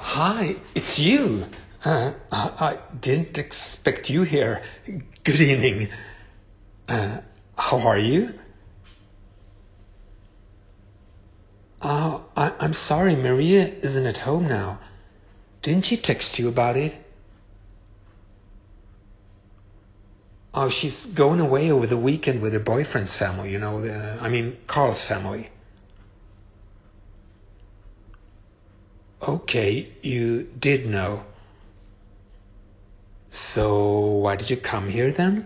Hi, it's you. I didn't expect you here. Good evening. How are you? I'm sorry, Maria isn't at home now. Didn't she text you about it? Oh, she's going away over the weekend with her boyfriend's family, Carl's family. Okay, you did know. So why did you come here then?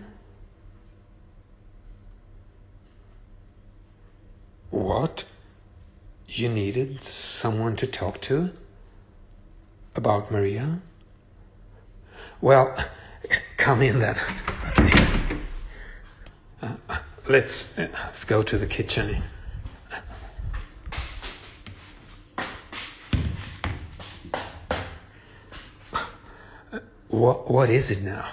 What? You needed someone to talk to? About Maria? Well, come in then. Okay. Let's go to the kitchen. What is it now?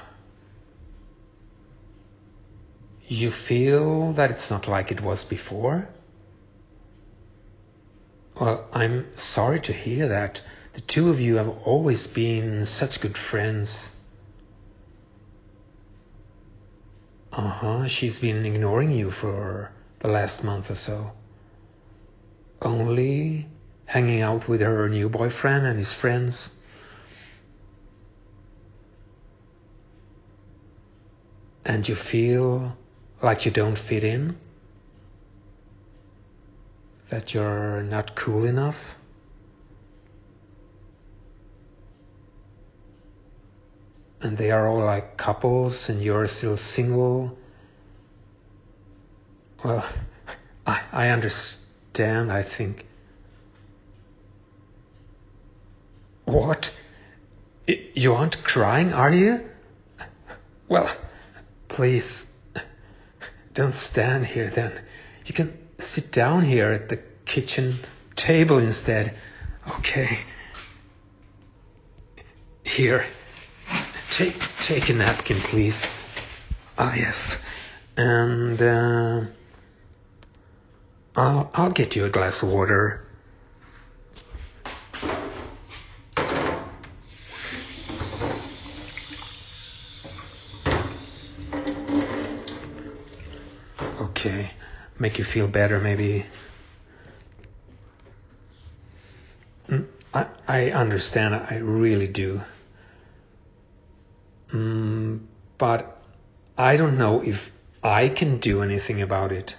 You feel that it's not like it was before? Well, I'm sorry to hear that. The two of you have always been such good friends. She's been ignoring you for the last month or so. Only hanging out with her new boyfriend and his friends. And you feel like you don't fit in? That you're not cool enough? And they are all like couples and you're still single? Well, I understand, I think. What? You aren't crying, are you? Well, please, don't stand here then. You can sit down here at the kitchen table instead. Okay. Here. Take a napkin, please. Ah, yes. And I'll get you a glass of water. Okay. Make you feel better, maybe. I understand. I really do. But I don't know if I can do anything about it.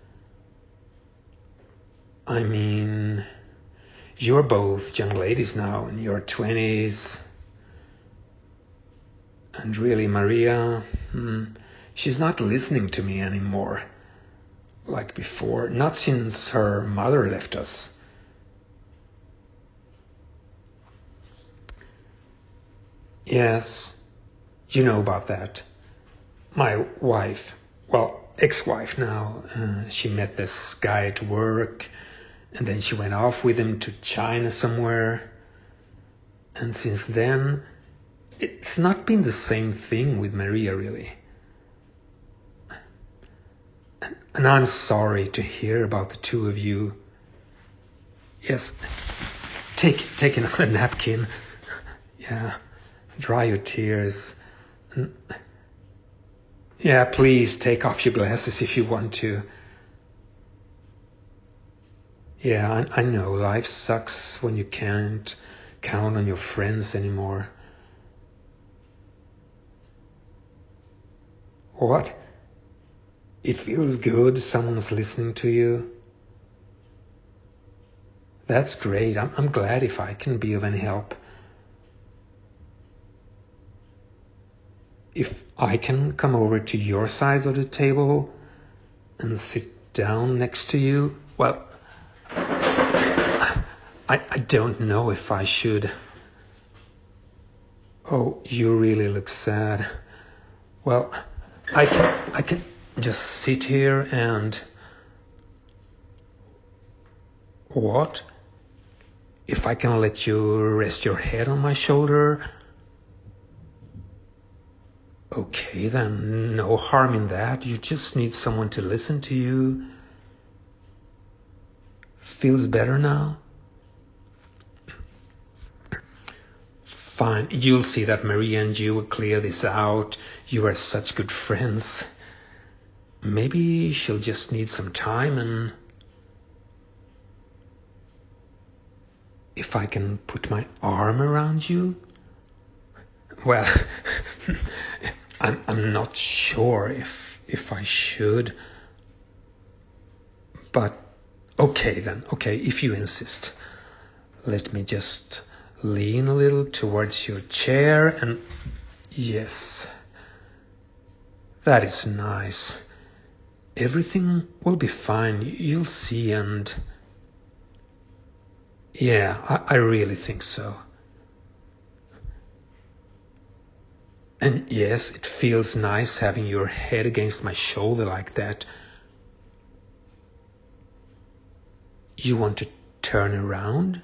I mean, you're both young ladies now in your 20s. And really, Maria, she's not listening to me anymore. Like before. Not since her mother left us. Yes, you know about that. My wife, well, ex-wife now, she met this guy at work and then she went off with him to China somewhere. And since then, it's not been the same thing with Maria, really. And I'm sorry to hear about the two of you. Yes, take another napkin. Yeah, dry your tears. Yeah, please take off your glasses if you want to. Yeah, I know life sucks when you can't count on your friends anymore. What? It feels good someone's listening to you. That's great. I'm glad if I can be of any help. If I can come over to your side of the table and sit down next to you, well, I don't know if I should. Oh, you really look sad. Well, I can just sit here and... What? If I can let you rest your head on my shoulder? Okay, then no harm in that. You just need someone to listen to you. Feels better now? fine. You'll see that Maria and you will clear this out. You are such good friends. Maybe she'll just need some time, and if I can put my arm around you? Well, I'm not sure if I should. But okay then, okay, if you insist. Let me just lean a little towards your chair and yes. That is nice. Everything will be fine, you'll see, and yeah, I really think so. And yes, it feels nice having your head against my shoulder like that. You want to turn around?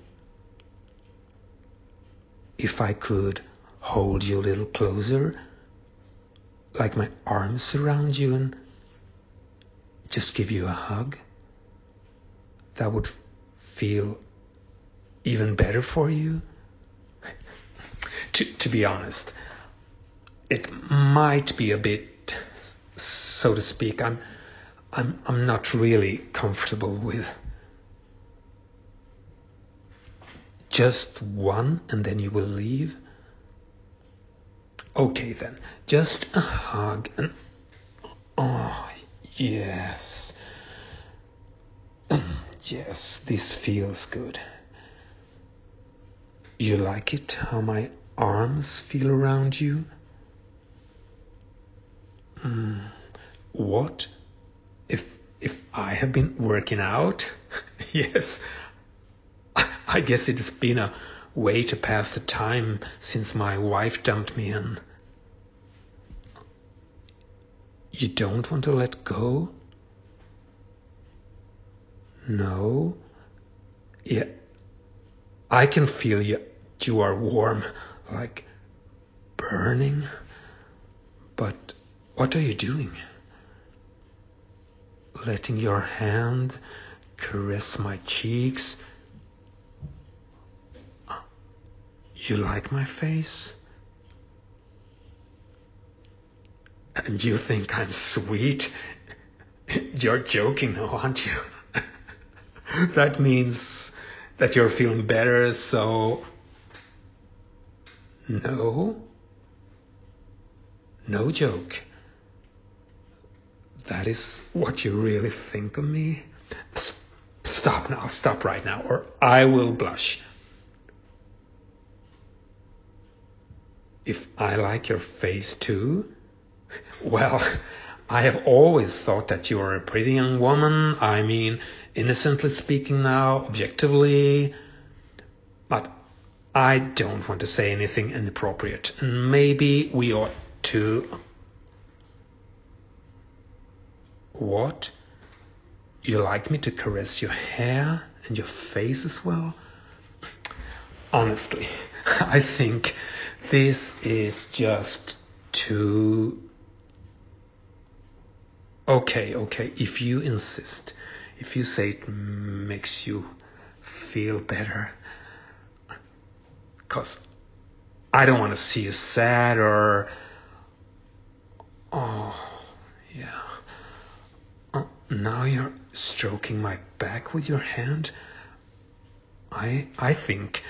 If I could hold you a little closer, like my arms around you, and just give you a hug, that would feel even better for you. To be honest, it might be a bit, so to speak, I'm not really comfortable with just one and then you will leave. Okay then, just a hug and oh yes. Yes, this feels good. You like it how my arms feel around you? What? If I have been working out? Yes. I guess it has been a way to pass the time since my wife dumped me, and you don't want to let go? No? Yeah. I can feel you are warm, like burning. But what are you doing? Letting your hand caress my cheeks. You like my face? And you think I'm sweet? You're joking now, aren't you? That means that you're feeling better, so... No? No joke. That is what you really think of me? Stop now, stop right now, or I will blush. If I like your face too? Well, I have always thought that you are a pretty young woman. I mean, innocently speaking now, objectively. But I don't want to say anything inappropriate. Maybe we ought to... What? You like me to caress your hair and your face as well? Honestly, I think this is just too... Okay, if you insist. If you say it makes you feel better. 'Cause I don't want to see you sad or... Oh, yeah. Now you're stroking my back with your hand. I think...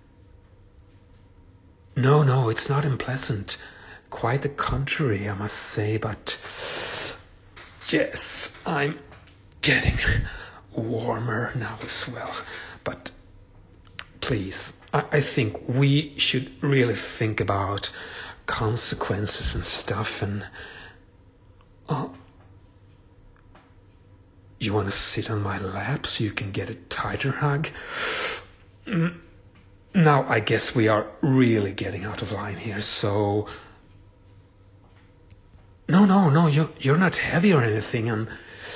No, it's not unpleasant. Quite the contrary, I must say, but... Yes, I'm getting warmer now as well. But please, I think we should really think about consequences and stuff, and... You want to sit on my lap so you can get a tighter hug? Now, I guess we are really getting out of line here, so... No, you're not heavy or anything, and...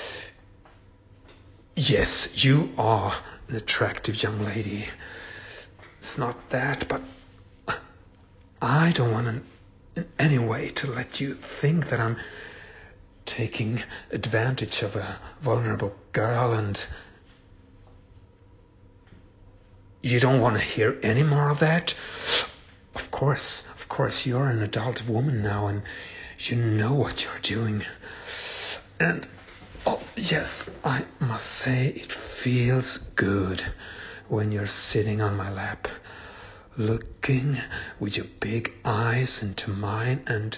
Yes, you are an attractive young lady. It's not that, but... I don't want in any way to let you think that I'm taking advantage of a vulnerable girl, and... You don't want to hear any more of that? of course, you're an adult woman now and you know what you're doing. And, oh, yes, I must say it feels good when you're sitting on my lap, looking with your big eyes into mine, and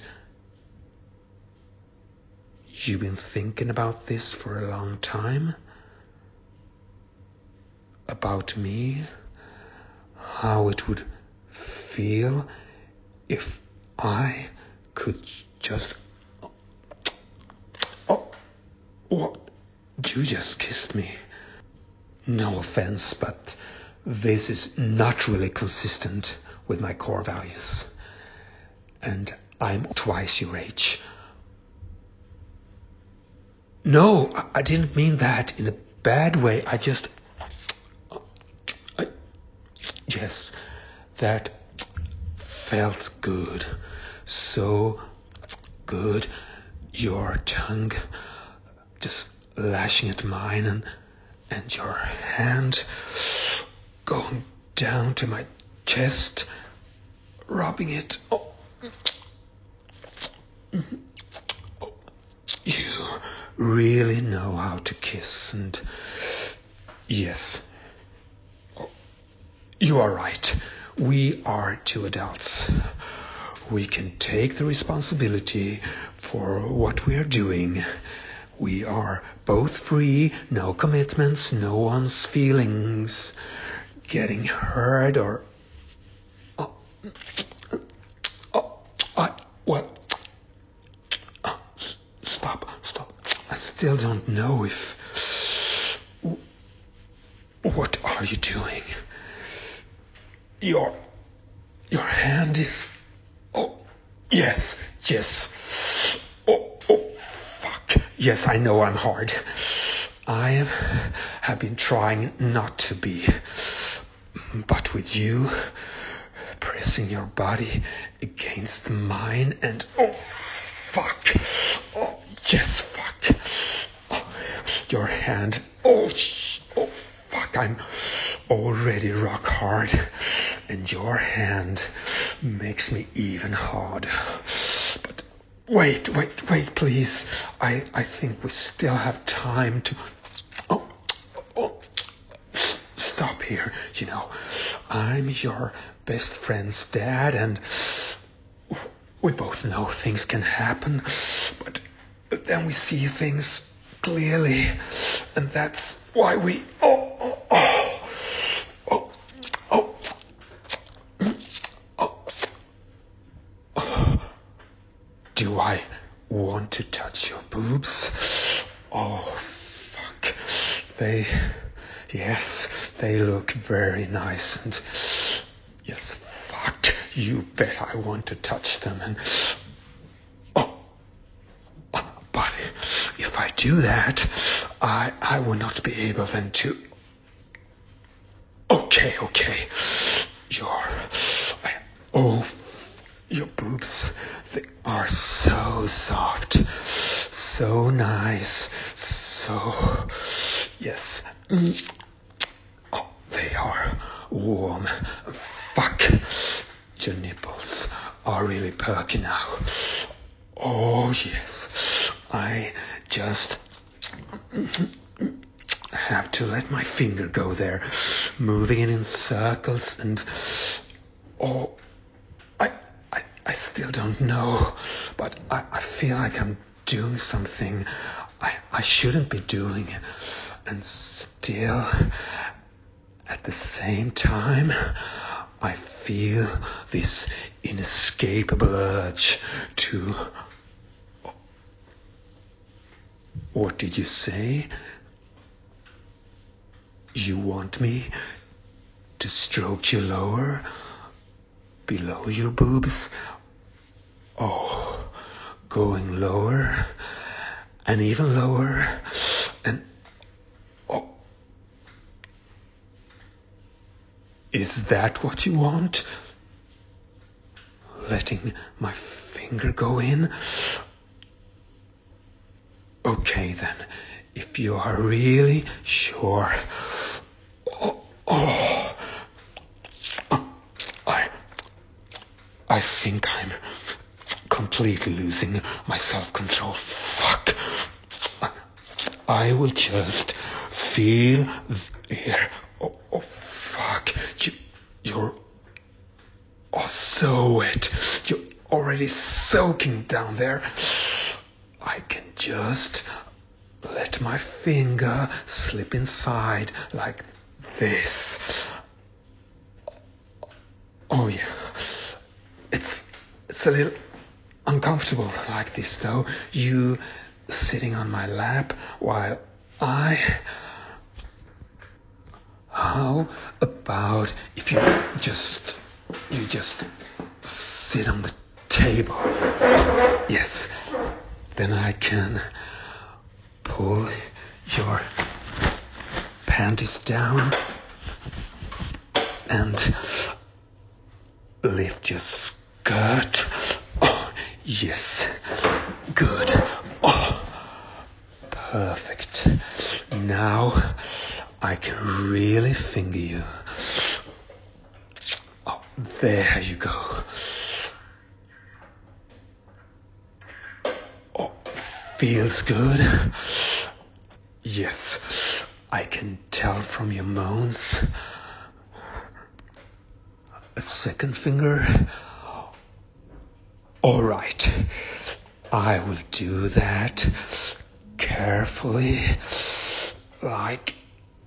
you've been thinking about this for a long time? About me? How it would feel if I could just... Oh, what? You just kissed me. No offense, but this is not really consistent with my core values. And I'm twice your age. No, I didn't mean that in a bad way. Yes, that felt good. So good. Your tongue just lashing at mine and your hand going down to my chest, rubbing it. Oh. You really know how to kiss, and yes, you are right. We are two adults. We can take the responsibility for what we are doing. We are both free, no commitments, no one's feelings getting hurt or... Stop. I still don't know if... What are you doing? Your hand is... Oh, yes. Oh, fuck. Yes, I know I'm hard. I have been trying not to be. But with you pressing your body against mine and... Oh, fuck. Oh, yes, fuck. Oh, your hand... Oh, fuck. I'm already rock hard. And your hand makes me even harder. But wait, please. I think we still have time to... Stop here. You know, I'm your best friend's dad, and we both know things can happen, but then we see things clearly, and that's why we... Do I want to touch your boobs? Oh, fuck. They look very nice, and yes, fuck, you bet I want to touch them, and but if I do that, I will not be able then to... Okay, your boobs, they are so soft, so nice, so... Yes. They are warm. Fuck. Your nipples are really perky now. Oh, yes. I just have to let my finger go there, moving it in circles, and... I still don't know, but I feel like I'm doing something I shouldn't be doing, and still, at the same time, I feel this inescapable urge to... What did you say? You want me to stroke you lower, below your boobs? Oh, going lower, and even lower, and... Oh, is that what you want? Letting my finger go in? Okay then, if you are really sure... think I'm completely losing my self-control. Fuck. I will just feel here. Oh, fuck. You're so wet. You're already soaking down there. I can just let my finger slip inside like this. Oh yeah. It's a little uncomfortable like this though. You sitting on my lap while how about if you just sit on the table? Yes. Then I can pull your panties down and lift your skirt. Oh, yes. Good. Oh, perfect. Now I can really finger you. Oh, there you go. Oh, feels good. Yes, I can tell from your moans. A second finger. All right, I will do that carefully, like,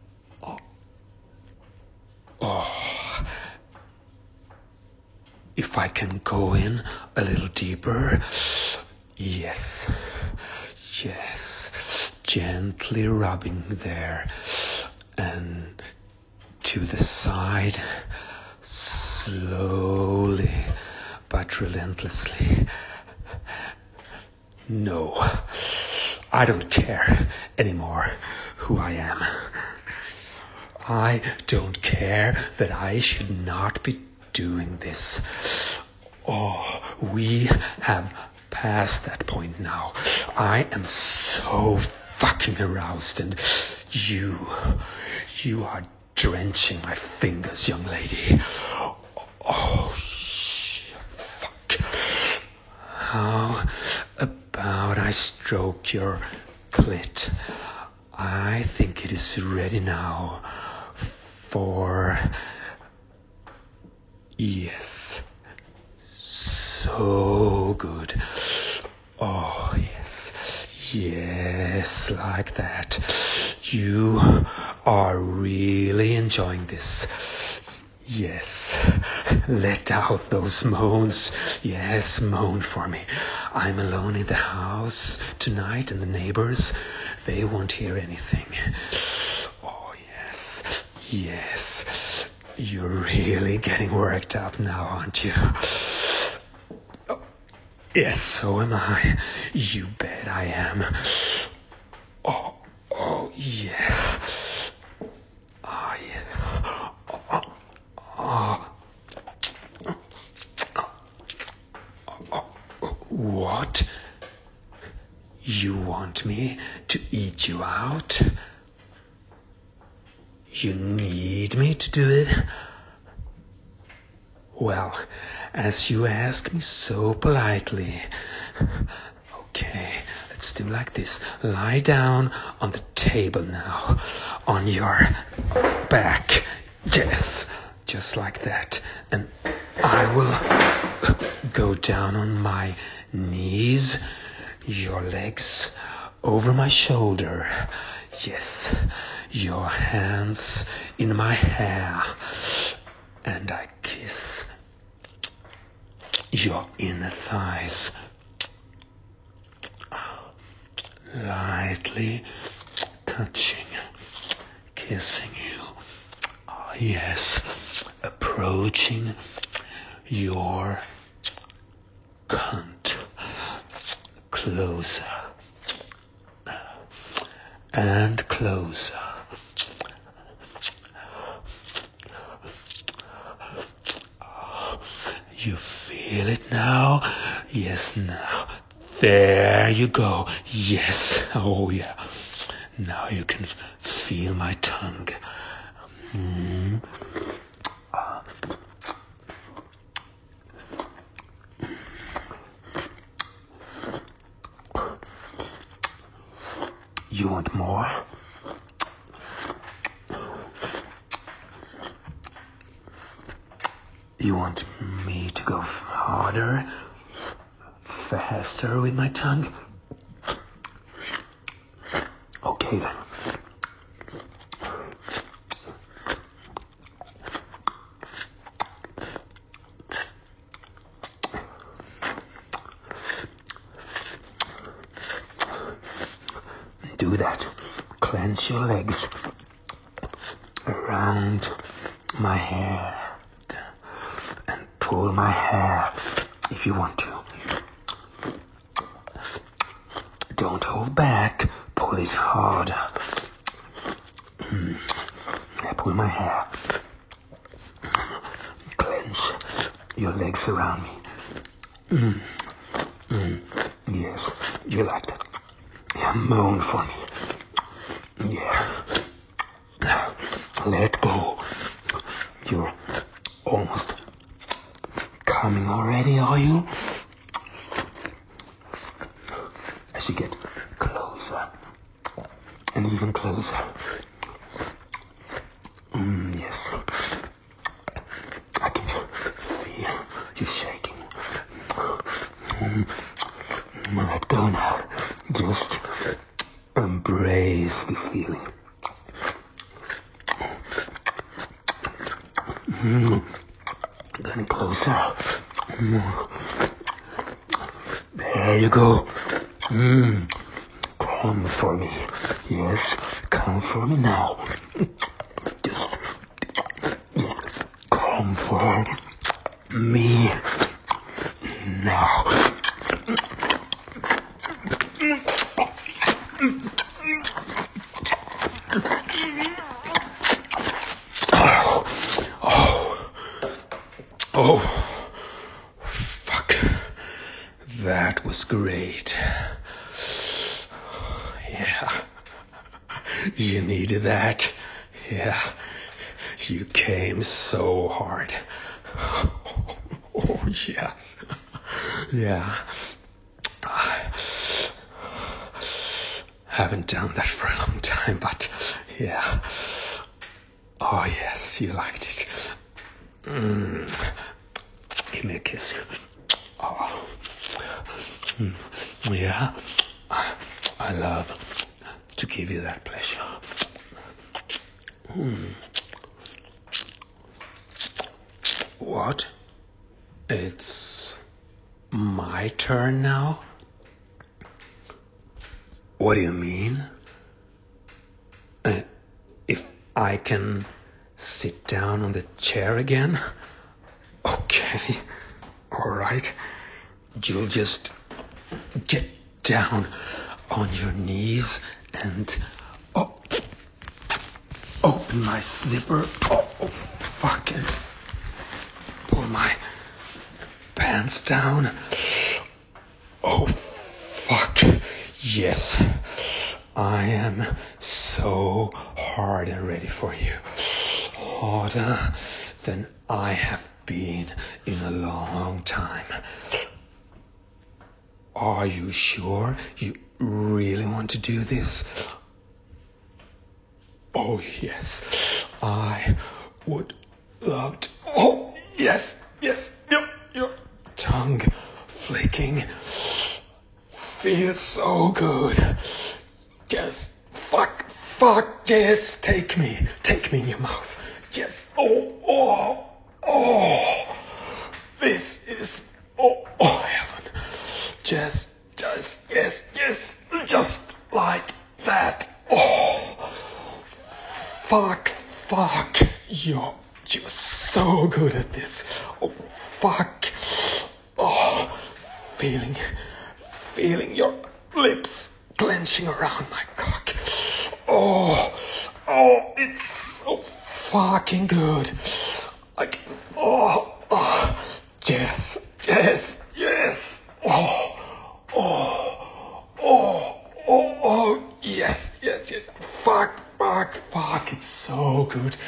if I can go in a little deeper. Yes, gently rubbing there and to the side, slowly but relentlessly. No, I don't care anymore who I am. I don't care that I should not be doing this. Oh, we have passed that point now. I am so fucking aroused, and you are drenching my fingers, young lady. Oh, fuck. How about I stroke your clit? I think it is ready now for... Yes. So good. Oh, yes. Yes, like that. You are really enjoying this. Yes. Let out those moans. Yes, moan for me. I'm alone in the house tonight, and the neighbors, they won't hear anything. Oh, yes. Yes. You're really getting worked up now, aren't you? Oh, yes, so am I. You bet I am. Oh, yeah. Oh, yeah. What? You want me to eat you out? You need me to do it? Well, as you ask me so politely. Okay, let's do like this. Lie down on the table now, on your back. Yes, just like that. And I will go down on my knees, your legs over my shoulder. Yes, your hands in my hair. And I kiss your inner thighs, lightly touching, kissing you. Oh, yes, approaching your cunt closer and closer. You feel it now? Yes, now. There you go. Yes. Oh, yeah. Now you can feel my tongue. want more? You want me to go harder, faster with my tongue? Okay then. Do that. Clench your legs around my hair and pull my hair if you want to. Don't hold back. Pull it harder. Yeah, pull my hair. Clench your legs around me. Yes, you like that. Yeah, moan for me. Yeah. Let go. You're almost coming already, are you? As you get closer and even closer. Yes. I can feel you shaking. Let go now. Just embrace this feeling. Getting closer. There you go. Come for me. Yes, come for me now. Just come for me now. Oh, fuck. That was great. Yeah. You needed that. Yeah. You came so hard. Oh, yes. Yeah. I haven't done that for a long time, but yeah. Oh, yes, you liked it. Give me a kiss. Oh. Yeah. I love to give you that pleasure. What? It's my turn now? What do you mean? If I can sit down on the chair again? Okay. All right. You'll just get down on your knees and open my zipper. Oh, fucking pull my pants down. Oh, fuck. Yes. I am so hard and ready for you. Harder than I have been in a long time. Are you sure you really want to do this? Oh, yes. I would love to. Oh, yes. Your tongue flicking feels so good. Just fuck, yes, take me in your mouth. Just, this is, heaven. Just, yes, just like that. Oh, fuck, you're so good at this. Oh, fuck. Oh, feeling your lips clenching around my cock. Oh, it's so fucking good. Like, yes. Yes. Fuck, it's so good.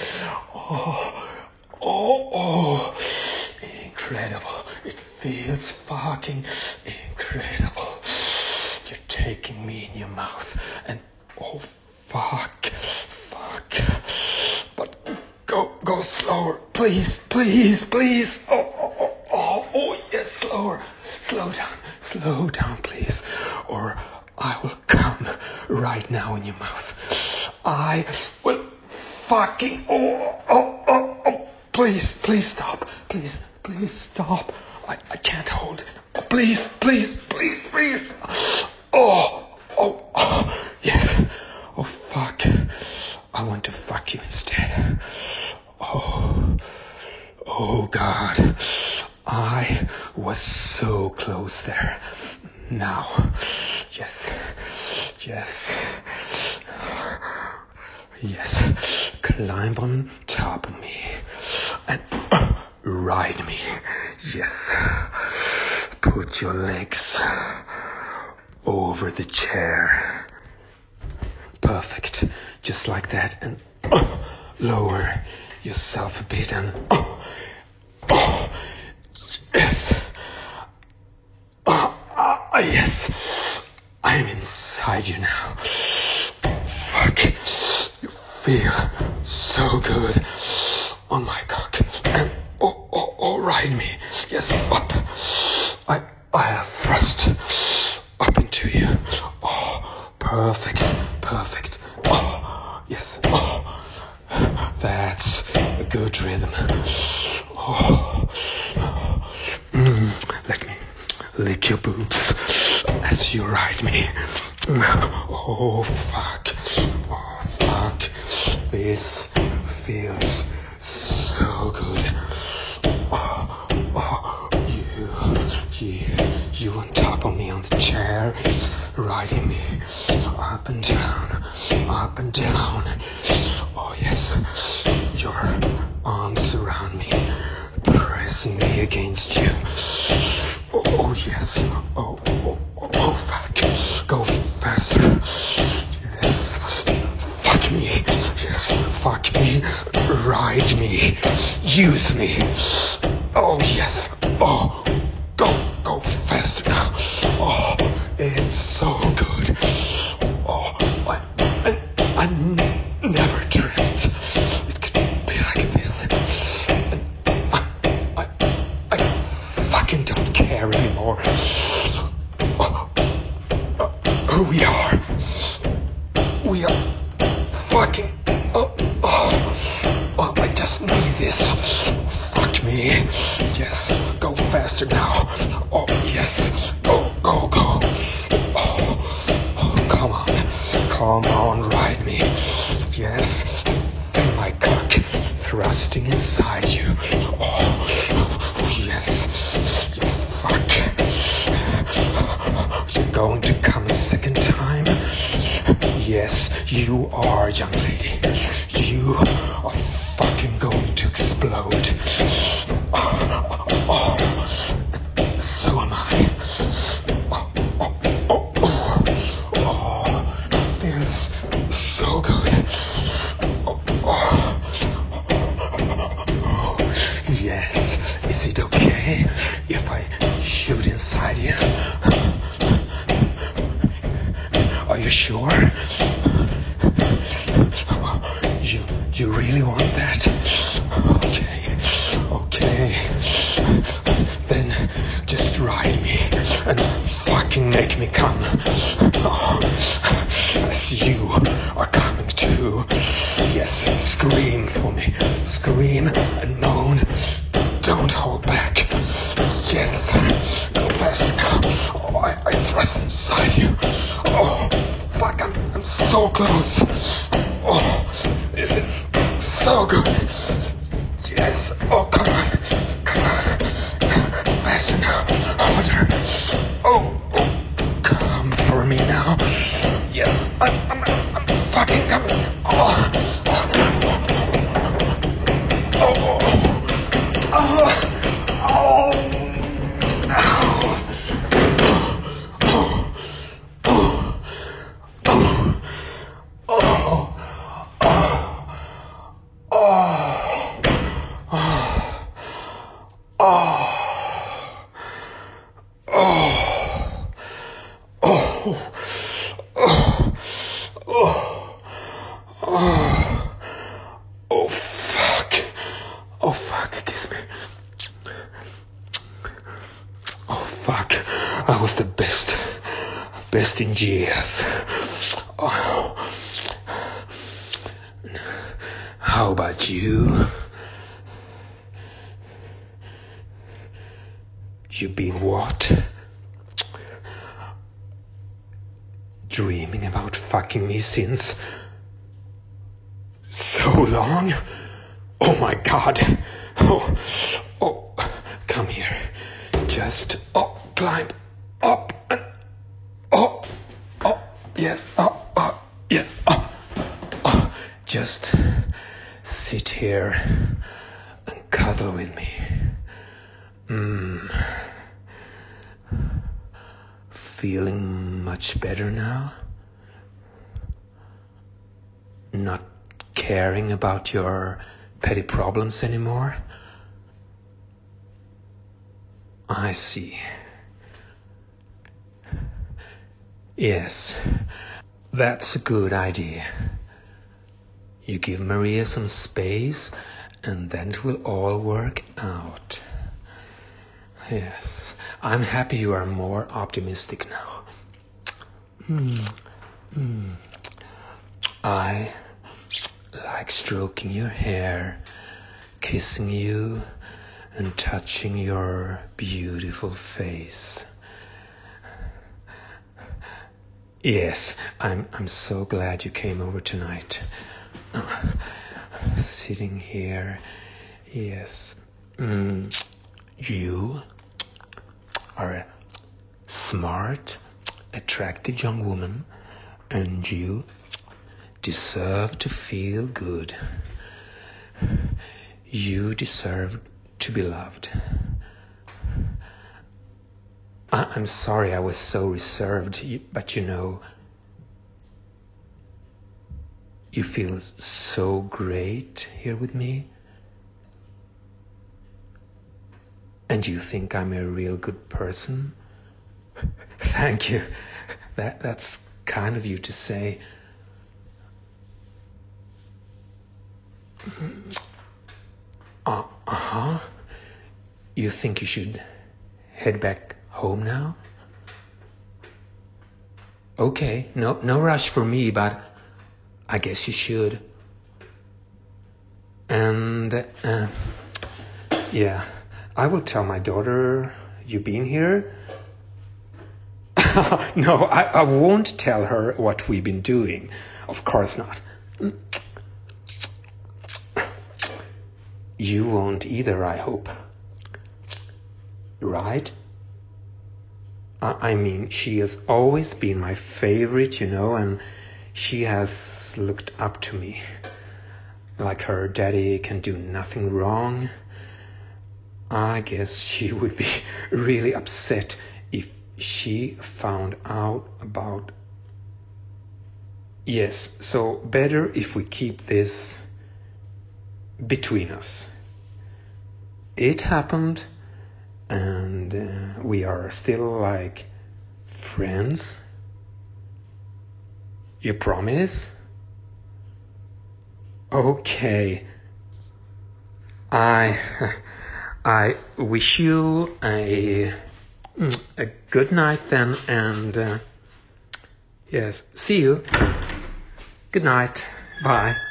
Incredible. It feels fucking incredible. You're taking me in your mouth and Oh, fuck. But go slower. Please. Oh, yes, slower. Slow down, please. Or I will come right now in your mouth. I will fucking... Oh. Please stop. Please stop. I can't hold it. Please. Oh, yes. Oh, fuck. I want to fuck you instead. Oh, God. I was so close there. Now. Yes. Climb on top of me and ride me. Yes. Put your legs over the chair. Perfect. Just like that. And lower yourself a bit and yes. Yes. I'm inside you now. Fuck. You feel so good on my cock. And ride me. Yes, up. I have thrust up into you. Oh, perfect. Oh, yes. Oh, that's a good rhythm. Let me lick your boobs as you ride me. Oh, fuck. This feels so good. You on top of me on the chair, riding me up and down. Oh, yes. Your arms around me, pressing me against you. Oh, yes. Oh, fuck. Go faster. Yes. Fuck me. Yes. Fuck me. Ride me. Use me. Oh, yes. Oh, go faster now. Oh, it's so good. Oh, I never dreamt it could be like this. And I fucking don't care anymore who we are. We are fucking... I just need this. Fuck me. Yes, go faster now. Oh, yes. Go. Come on, ride me. Yes, feel my cock thrusting inside you. Oh, yes. You fuck. You're going to come a second time? Yes, you are, young lady. You are fucking going to explode. So am I. Feels so good. Yes. Is it okay if I shoot inside you? Are you sure? You really want that? Okay. Then just ride me and fucking make me come. As you are coming too. Yes, scream for me. Scream and moan. Don't hold back. Yes, go faster now. Oh, I thrust inside you. Oh, fuck, I'm so close. Oh, this is so good. Yes, oh, come on. Faster now. Harder. Oh, come for me now. Yes, I'm fucking coming. Oh. Oh, oh fuck. Oh fuck, kiss me. Oh fuck, I was the best in years. Oh. How about you? You've been what? Dreaming about fucking me since so long? Oh my god. Oh, come here. Just, climb up and, yes, yes, just sit here and cuddle with me. Feeling much better now? Not caring about your petty problems anymore? I see. Yes, that's a good idea. You give Maria some space and then it will all work out. Yes, I'm happy you are more optimistic now. I like stroking your hair, kissing you, and touching your beautiful face. Yes, I'm so glad you came over tonight. Sitting here, yes. You are a smart, attractive young woman, and you deserve to feel good. You deserve to be loved. I'm sorry I was so reserved, but you know, you feel so great here with me. And you think I'm a real good person? Thank you. That's kind of you to say. You think you should head back home now? Okay, no rush for me, but I guess you should. And, yeah, I will tell my daughter you've been here. No, I won't tell her what we've been doing. Of course not. You won't either, I hope. Right? I mean, she has always been my favorite, you know, and she has looked up to me. Like her daddy can do nothing wrong. I guess she would be really upset if she found out about... Yes, so better if we keep this between us. It happened, and we are still like friends. You promise? Okay. I wish you a good night then, and yes, see you. Good night. Bye.